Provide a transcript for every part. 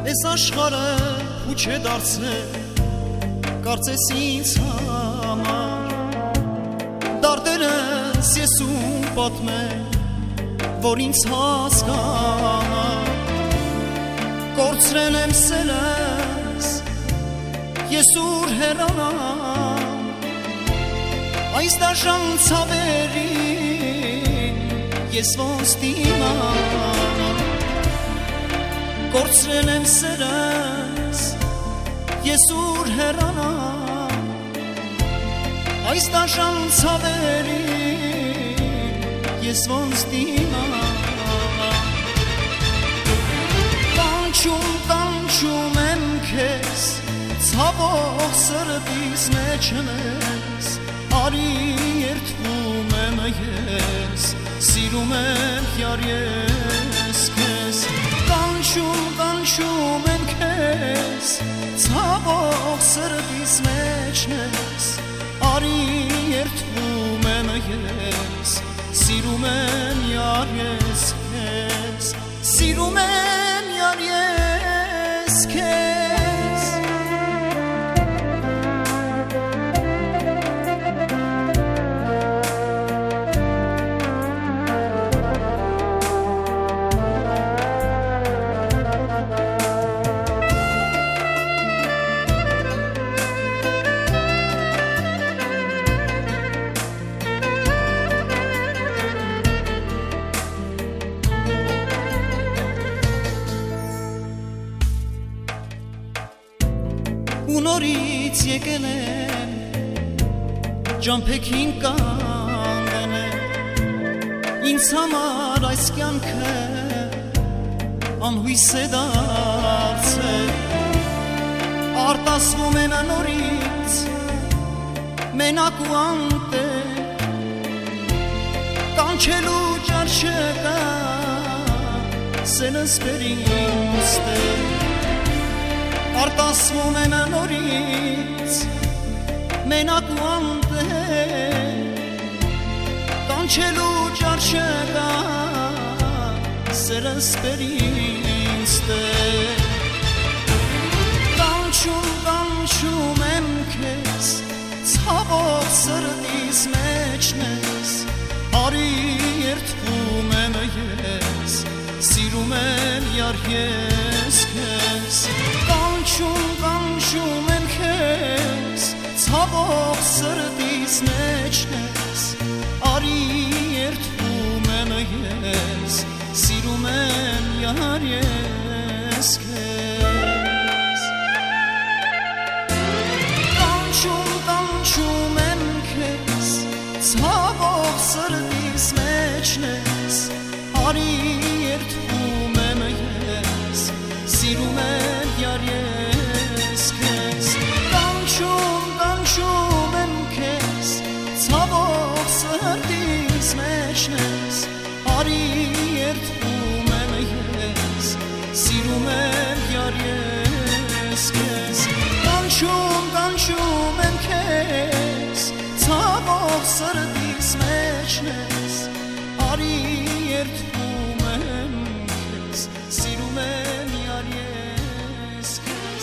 Այս աշխարհը փուչ է դարձել կարծես ինձ համար Դարդերս ես ու պատմել որ ինձ հասկանա Կորցրել եմ սերս ես ուր հեռանամ Այս դաժան ցավերին ես ոնց դիմանամ Կորցրել եմ սերս ես ուր հեռանամ Այս դաժան ցավերին ես ոնց դիմանամ Կանչում եմ քեզ ցավող սրտիս մեջ ես Արի երդվում եմ ես սիրում եմ յար ես քեզ Կանչում եմ քեզ ցավող սրտիս մեջ ես Արի երդվում եմ ես սիրում եմ յար ես քեզ Սիրում եմ յար ես քեզ ու նորից եկել եմ ջամփեքին կանգնել ինձ համար այս կյանքը անհույս է դարձել արտասվում եմ նորից մենակ ու անտեր կանչելու ջար չկա սենս բերինս տեր Արտասվում եմ նորից մենակ ու անտեր կանչելու ջար չկա սերս բերինս տեր Կանչում եմ քեզ ցավող սրտիս մեջն ես Արի երդվում եմ ես սիրում եմ յար ես քեզ Կանչում եմ քեզ ցավող սրտիս մեջն ես Արի երդվում եմ ես սիրում եմ յար ես քեզ Կանչում եմ քեզ ցավող սրտիս մեջն ես Արի երդվում եմ ես սիրում եմ յար ես քեզ Կանչում եմ քեզ ցավող սրտիս մեջն ես Արի երդվում եմ ես սիրում եմ յար ես քեզ Կանչում եմ քեզ ցավող սրտիս մեջն ես Արի երդվում եմ քեզ սիրում եմ յար ես քեզ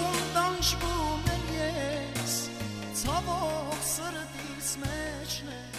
Կանչում եմ ես ցավող սրտիս մեջն ես